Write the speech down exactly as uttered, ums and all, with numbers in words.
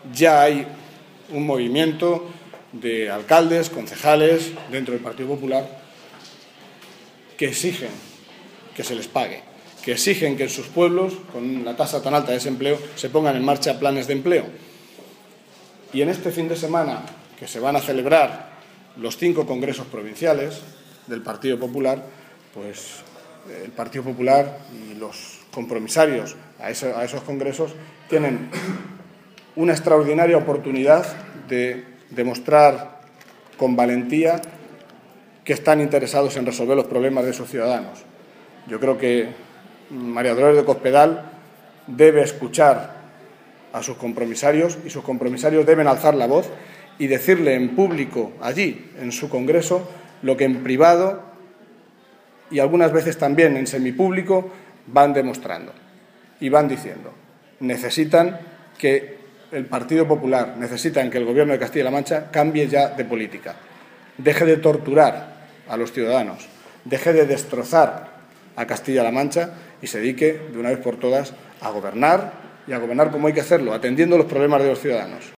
ya hay un movimiento de alcaldes, concejales dentro del Partido Popular que exigen que se les pague, que exigen que en sus pueblos, con la tasa tan alta de desempleo, se pongan en marcha planes de empleo. Y en este fin de semana, que se van a celebrar los cinco congresos provinciales del Partido Popular, pues el Partido Popular y los compromisarios a, ese, a esos congresos tienen una extraordinaria oportunidad de demostrar con valentía que están interesados en resolver los problemas de sus ciudadanos. Yo creo que María Dolores de Cospedal debe escuchar a sus compromisarios y sus compromisarios deben alzar la voz y decirle en público, allí, en su congreso, lo que en privado y algunas veces también en semipúblico van demostrando y van diciendo. Necesitan que el Partido Popular, necesitan que el Gobierno de Castilla-La Mancha cambie ya de política, deje de torturar a los ciudadanos, deje de destrozar a Castilla-La Mancha y se dedique de una vez por todas a gobernar y a gobernar como hay que hacerlo, atendiendo los problemas de los ciudadanos.